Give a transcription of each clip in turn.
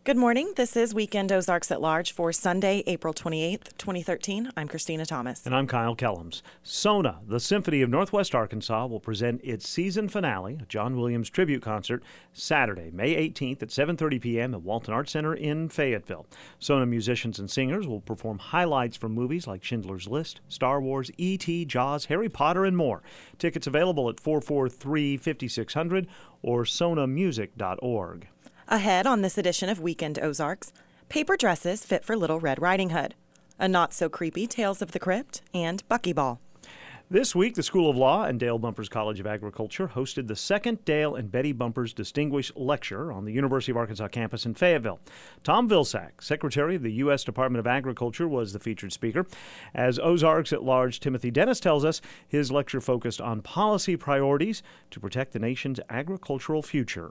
Good morning. This is Weekend Ozarks at Large for Sunday, April 28th, 2013. I'm Christina Thomas. And I'm Kyle Kellums. SONA, the Symphony of Northwest Arkansas, will present its season finale, a John Williams tribute concert, Saturday, May 18th at 7:30 p.m. at Walton Arts Center in Fayetteville. SONA musicians and singers will perform highlights from movies like Schindler's List, Star Wars, E.T., Jaws, Harry Potter, and more. Tickets available at 443-5600 or sonamusic.org. Ahead on this edition of Weekend Ozarks, paper dresses fit for Little Red Riding Hood, a not-so-creepy Tales of the Crypt, and buckyball. This week, the School of Law and Dale Bumpers College of Agriculture hosted the second Dale and Betty Bumpers Distinguished Lecture on the University of Arkansas campus in Fayetteville. Tom Vilsack, Secretary of the U.S. Department of Agriculture, was the featured speaker. As Ozarks at Large Timothy Dennis tells us, his lecture focused on policy priorities to protect the nation's agricultural future.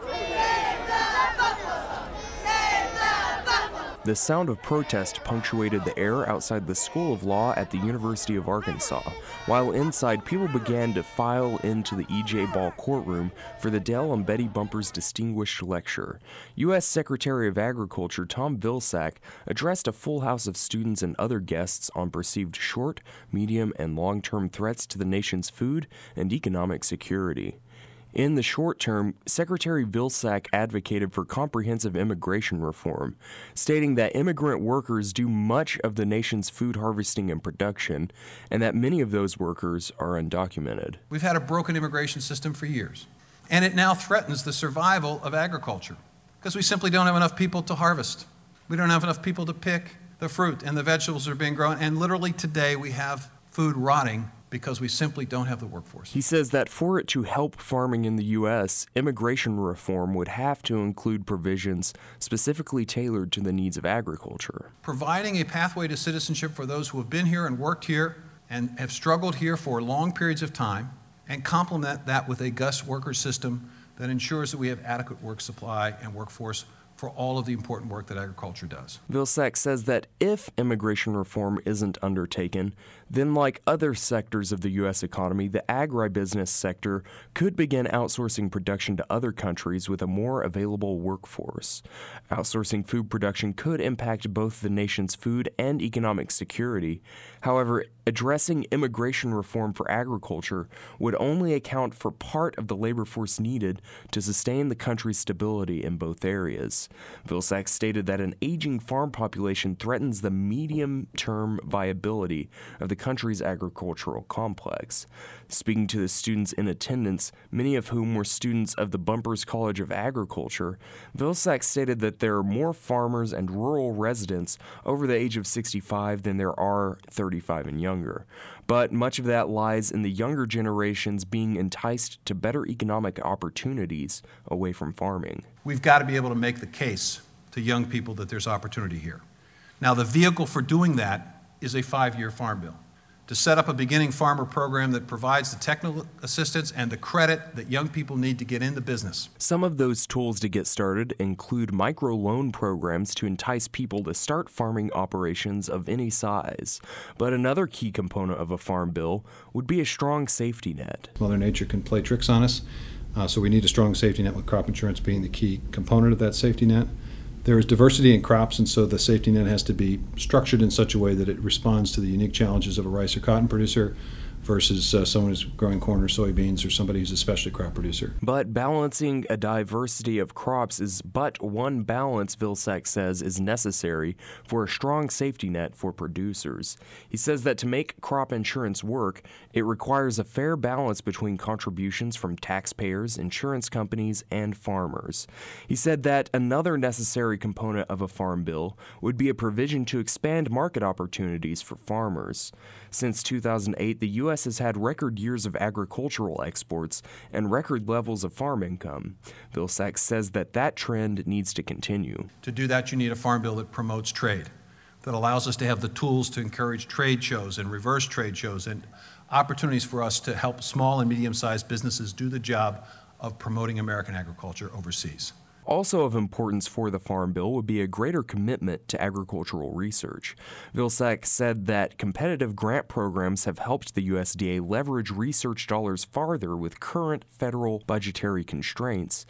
The sound of protest punctuated the air outside the School of Law at the University of Arkansas, while inside people began to file into the E.J. Ball courtroom for the Dale and Betty Bumpers Distinguished Lecture. U.S. Secretary of Agriculture Tom Vilsack addressed a full house of students and other guests on perceived short, medium, and long-term threats to the nation's food and economic security. In the short term, Secretary Vilsack advocated for comprehensive immigration reform, stating that immigrant workers do much of the nation's food harvesting and production, and that many of those workers are undocumented. We've had a broken immigration system for years, and it now threatens the survival of agriculture because we simply don't have enough people to harvest. We don't have enough people to pick the fruit and the vegetables that are being grown, and literally today we have food rotting because we simply don't have the workforce. He says that for it to help farming in the U.S., immigration reform would have to include provisions specifically tailored to the needs of agriculture. Providing a pathway to citizenship for those who have been here and worked here and have struggled here for long periods of time, and complement that with a guest worker system that ensures that we have adequate work supply and workforce for all of the important work that agriculture does. Vilsack says that if immigration reform isn't undertaken, then like other sectors of the U.S. economy, the agribusiness sector could begin outsourcing production to other countries with a more available workforce. Outsourcing food production could impact both the nation's food and economic security. However, addressing immigration reform for agriculture would only account for part of the labor force needed to sustain the country's stability in both areas. Vilsack stated that an aging farm population threatens the medium-term viability of the country's agricultural complex. Speaking to the students in attendance, many of whom were students of the Bumpers College of Agriculture, Vilsack stated that there are more farmers and rural residents over the age of 65 than there are 35 and younger. But much of that lies in the younger generations being enticed to better economic opportunities away from farming. We've got to be able to make the case to young people that there's opportunity here. Now, the vehicle for doing that is a 5-year farm bill to set up a beginning farmer program that provides the technical assistance and the credit that young people need to get into business. Some of those tools to get started include microloan programs to entice people to start farming operations of any size. But another key component of a farm bill would be a strong safety net. Mother Nature can play tricks on us, so we need a strong safety net, with crop insurance being the key component of that safety net. There is diversity in crops, and so the safety net has to be structured in such a way that it responds to the unique challenges of a rice or cotton producer versus someone who's growing corn or soybeans, or somebody who's a specialty crop producer. But balancing a diversity of crops is but one balance, Vilsack says, is necessary for a strong safety net for producers. He says that to make crop insurance work, it requires a fair balance between contributions from taxpayers, insurance companies, and farmers. He said that another necessary component of a farm bill would be a provision to expand market opportunities for farmers. Since 2008, the U.S. has had record years of agricultural exports and record levels of farm income. Vilsack says that trend needs to continue. To do that, you need a farm bill that promotes trade, that allows us to have the tools to encourage trade shows and reverse trade shows and opportunities for us to help small and medium-sized businesses do the job of promoting American agriculture overseas. Also of importance for the Farm Bill would be a greater commitment to agricultural research. Vilsack said that competitive grant programs have helped the USDA leverage research dollars farther with current federal budgetary constraints.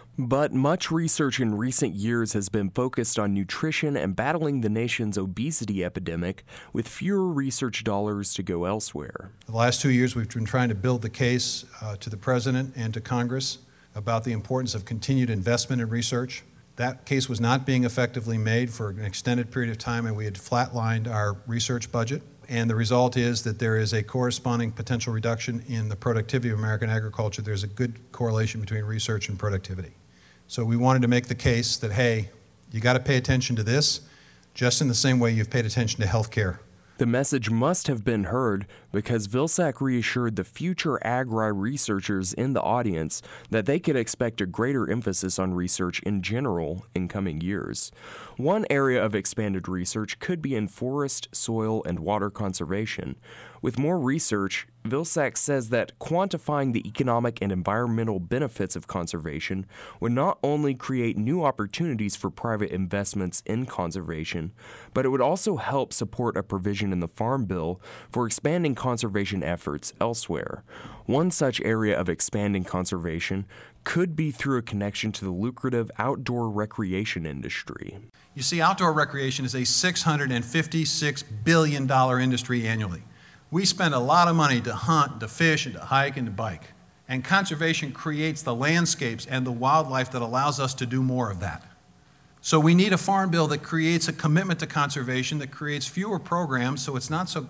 But much research in recent years has been focused on nutrition and battling the nation's obesity epidemic, with fewer research dollars to go elsewhere. The last 2 years, we've been trying to build the case to the President and to Congress about the importance of continued investment in research. That case was not being effectively made for an extended period of time, and we had flatlined our research budget. And the result is that there is a corresponding potential reduction in the productivity of American agriculture. There's a good correlation between research and productivity. So we wanted to make the case that, hey, you got to pay attention to this just in the same way you've paid attention to health care. The message must have been heard because Vilsack reassured the future Agri researchers in the audience that they could expect a greater emphasis on research in general in coming years. One area of expanded research could be in forest, soil, and water conservation. With more research, Vilsack says that quantifying the economic and environmental benefits of conservation would not only create new opportunities for private investments in conservation, but it would also help support a provision in the Farm Bill for expanding conservation efforts elsewhere. One such area of expanding conservation could be through a connection to the lucrative outdoor recreation industry. You see, outdoor recreation is a $656 billion industry annually. We spend a lot of money to hunt, to fish, and to hike, and to bike. And conservation creates the landscapes and the wildlife that allows us to do more of that. So we need a farm bill that creates a commitment to conservation, that creates fewer programs so it's not so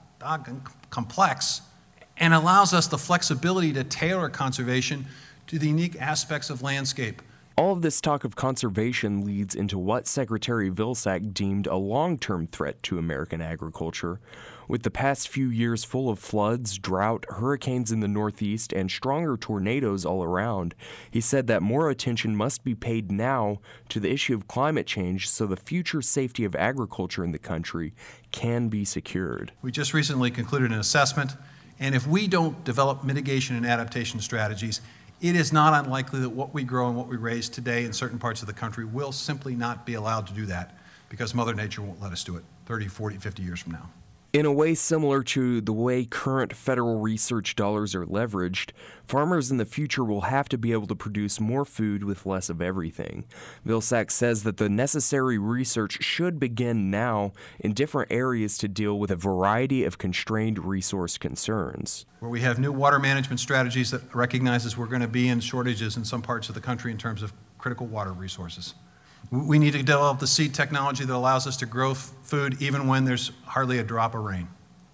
complex, and allows us the flexibility to tailor conservation to the unique aspects of landscape. All of this talk of conservation leads into what Secretary Vilsack deemed a long-term threat to American agriculture. With the past few years full of floods, drought, hurricanes in the Northeast, and stronger tornadoes all around, he said that more attention must be paid now to the issue of climate change so the future safety of agriculture in the country can be secured. We just recently concluded an assessment, and if we don't develop mitigation and adaptation strategies, it is not unlikely that what we grow and what we raise today in certain parts of the country will simply not be allowed to do that because Mother Nature won't let us do it 30, 40, 50 years from now. In a way similar to the way current federal research dollars are leveraged, farmers in the future will have to be able to produce more food with less of everything. Vilsack says that the necessary research should begin now in different areas to deal with a variety of constrained resource concerns. Where we have new water management strategies that recognizes we're going to be in shortages in some parts of the country in terms of critical water resources. We need to develop the seed technology that allows us to grow food even when there's hardly a drop of rain.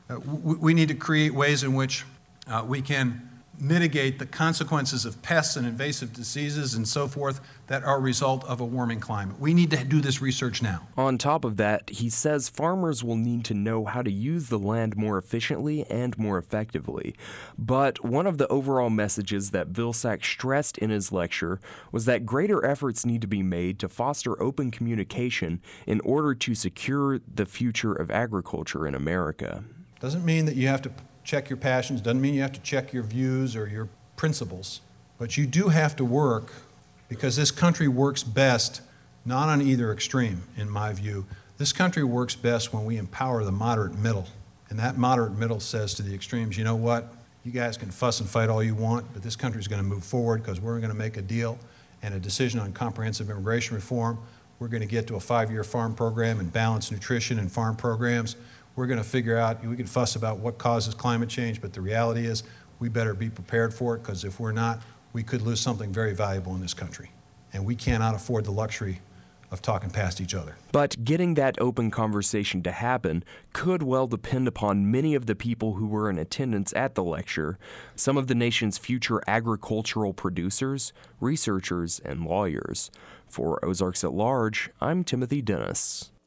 We need to create ways in which we can mitigate the consequences of pests and invasive diseases and so forth that are a result of a warming climate. We need to do this research now. On top of that, he says farmers will need to know how to use the land more efficiently and more effectively. But one of the overall messages that Vilsack stressed in his lecture was that greater efforts need to be made to foster open communication in order to secure the future of agriculture in America. Doesn't mean that you have to check your passions, doesn't mean you have to check your views or your principles, but you do have to work because this country works best not on either extreme, in my view. This country works best when we empower the moderate middle, and that moderate middle says to the extremes, you know what, you guys can fuss and fight all you want, but this country's going to move forward because we're going to make a deal and a decision on comprehensive immigration reform. We're going to get to a 5-year farm program and balanced nutrition and farm programs. We're going to figure out, we can fuss about what causes climate change, but the reality is we better be prepared for it because if we're not, we could lose something very valuable in this country. And we cannot afford the luxury of talking past each other. But getting that open conversation to happen could well depend upon many of the people who were in attendance at the lecture, some of the nation's future agricultural producers, researchers, and lawyers. For Ozarks at Large, I'm Timothy Dennis.